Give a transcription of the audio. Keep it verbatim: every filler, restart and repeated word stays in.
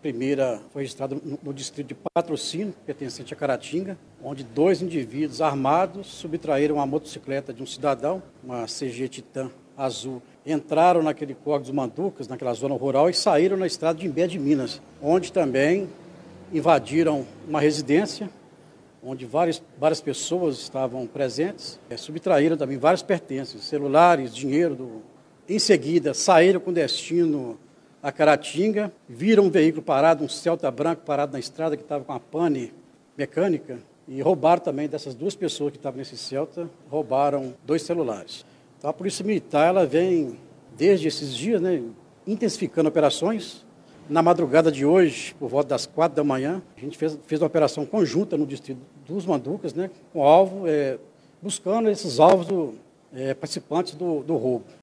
primeira foi registrada no, no distrito de Patrocínio, pertencente a Caratinga, onde dois indivíduos armados subtraíram a motocicleta de um cidadão, uma C G Titan azul. Entraram naquele córrego dos Manducas, naquela zona rural, e saíram na estrada de Imbé de Minas, onde também invadiram uma residência, onde várias, várias pessoas estavam presentes, é, subtraíram também vários pertences, celulares, dinheiro. Do... Em seguida, saíram com destino a Caratinga, viram um veículo parado, um Celta branco parado na estrada, que estava com a pane mecânica, e roubaram também dessas duas pessoas que estavam nesse Celta, roubaram dois celulares. Então, a Polícia Militar ela vem, desde esses dias, né, intensificando operações. Na madrugada de hoje, por volta das quatro da manhã, a gente fez, fez uma operação conjunta no distrito dos Manducas, né, com alvo, é, buscando esses alvos do, é, participantes do, do roubo.